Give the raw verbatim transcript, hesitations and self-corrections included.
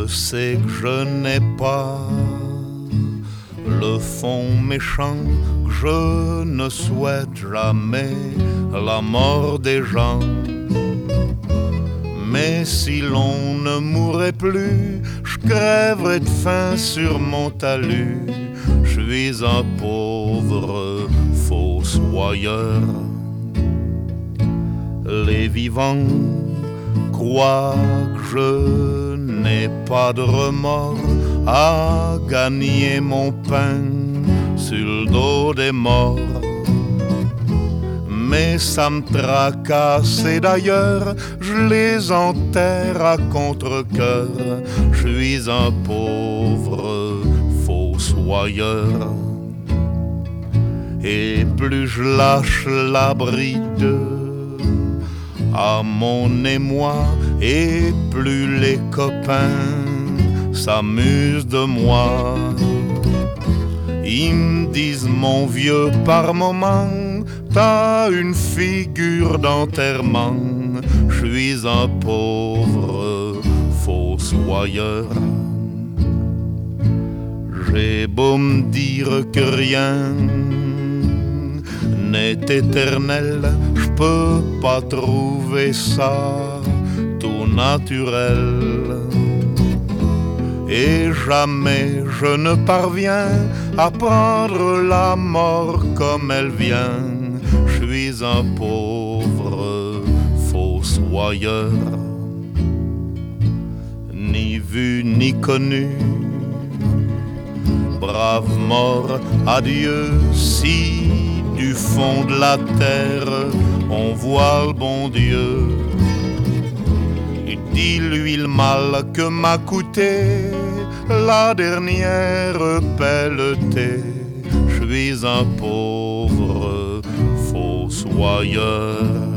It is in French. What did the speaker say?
Je sais que je n'ai pas le fond méchant, que je ne souhaite jamais la mort des gens. Mais si l'on ne mourrait plus, je crèverais de faim sur mon talus. Je suis un pauvre fossoyeur. Les vivants croient que je n'ai pas de remords à gagner mon pain sur le dos des morts. Mais ça me tracasse et d'ailleurs je les enterre à contre-cœur. Je suis un pauvre fossoyeur. Et plus je lâche la bride à mon émoi, et plus les copains s'amusent de moi. Ils me disent mon vieux par moment, t'as une figure d'enterrement. Je suis un pauvre fossoyeur. J'ai beau me dire que rien n'est éternel, je peux pas trouver ça tout naturel. Et jamais je ne parviens à prendre la mort comme elle vient. Je suis un pauvre fossoyeur. Ni vu ni connu, brave mort, adieu. Si du fond de la terre on voit le bon Dieu, dis-lui le mal que m'a coûté la dernière pelletée. Je suis un pauvre fossoyeur.